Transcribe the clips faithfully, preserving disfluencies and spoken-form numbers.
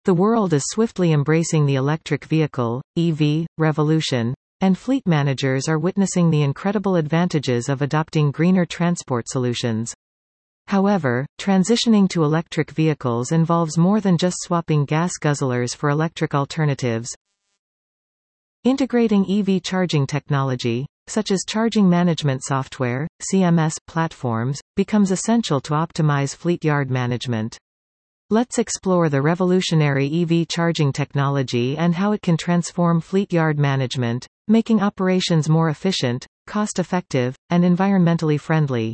The world is swiftly embracing the electric vehicle, E V, revolution, and fleet managers are witnessing the incredible advantages of adopting greener transport solutions. However, transitioning to electric vehicles involves more than just swapping gas guzzlers for electric alternatives. Integrating E V charging technology, such as charging management software, C M S, platforms, becomes essential to optimize fleet yard management. Let's explore the revolutionary E V charging technology and how it can transform fleet yard management, making operations more efficient, cost-effective, and environmentally friendly.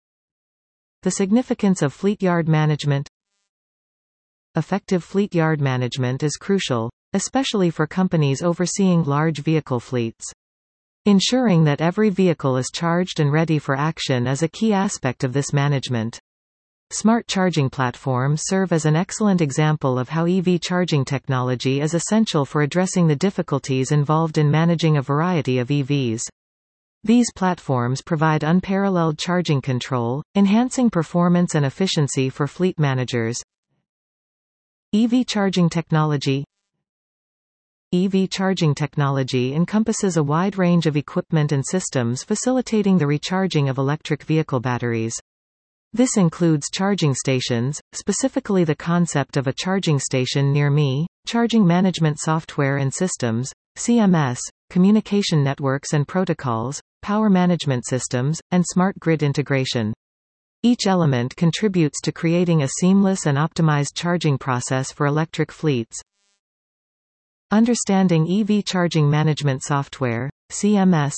The significance of fleet yard management. Effective fleet yard management is crucial, especially for companies overseeing large vehicle fleets. Ensuring that every vehicle is charged and ready for action is a key aspect of this management. Smart charging platforms serve as an excellent example of how E V charging technology is essential for addressing the difficulties involved in managing a variety of E Vs. These platforms provide unparalleled charging control, enhancing performance and efficiency for fleet managers. E V charging technology. E V charging technology encompasses a wide range of equipment and systems facilitating the recharging of electric vehicle batteries. This includes charging stations, specifically the concept of a charging station near me, charging management software and systems, C M S, communication networks and protocols, power management systems, and smart grid integration. Each element contributes to creating a seamless and optimized charging process for electric fleets. Understanding E V charging management software, C M S.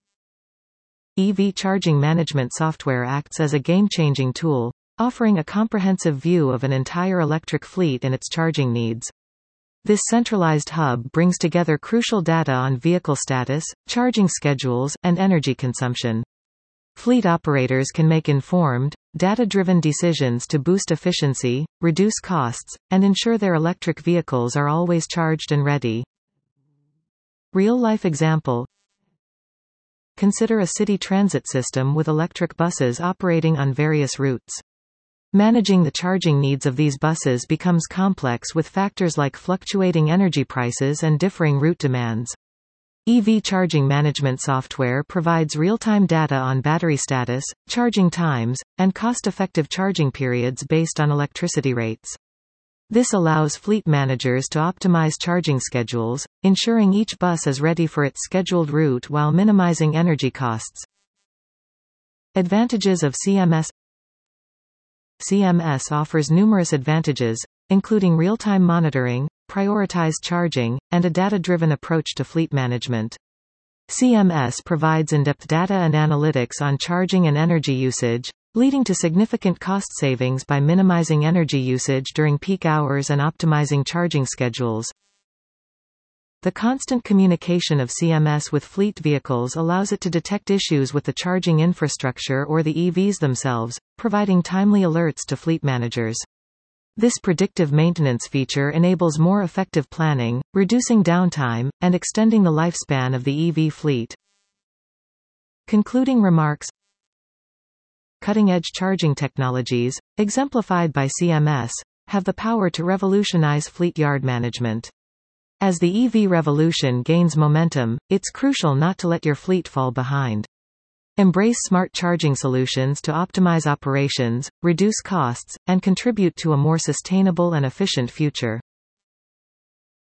E V charging management software acts as a game-changing tool, offering a comprehensive view of an entire electric fleet and its charging needs. This centralized hub brings together crucial data on vehicle status, charging schedules, and energy consumption. Fleet operators can make informed, data-driven decisions to boost efficiency, reduce costs, and ensure their electric vehicles are always charged and ready. Real-life example. Consider a city transit system with electric buses operating on various routes. Managing the charging needs of these buses becomes complex with factors like fluctuating energy prices and differing route demands. E V charging management software provides real-time data on battery status, charging times, and cost-effective charging periods based on electricity rates. This allows fleet managers to optimize charging schedules, ensuring each bus is ready for its scheduled route while minimizing energy costs. Advantages of C M S. C M S offers numerous advantages, including real-time monitoring, prioritized charging, and a data-driven approach to fleet management. C M S provides in-depth data and analytics on charging and energy usage, leading to significant cost savings by minimizing energy usage during peak hours and optimizing charging schedules. The constant communication of C M S with fleet vehicles allows it to detect issues with the charging infrastructure or the E Vs themselves, providing timely alerts to fleet managers. This predictive maintenance feature enables more effective planning, reducing downtime, and extending the lifespan of the E V fleet. Concluding remarks. Cutting-edge charging technologies, exemplified by C M S, have the power to revolutionize fleet yard management. As the E V revolution gains momentum, it's crucial not to let your fleet fall behind. Embrace smart charging solutions to optimize operations, reduce costs, and contribute to a more sustainable and efficient future.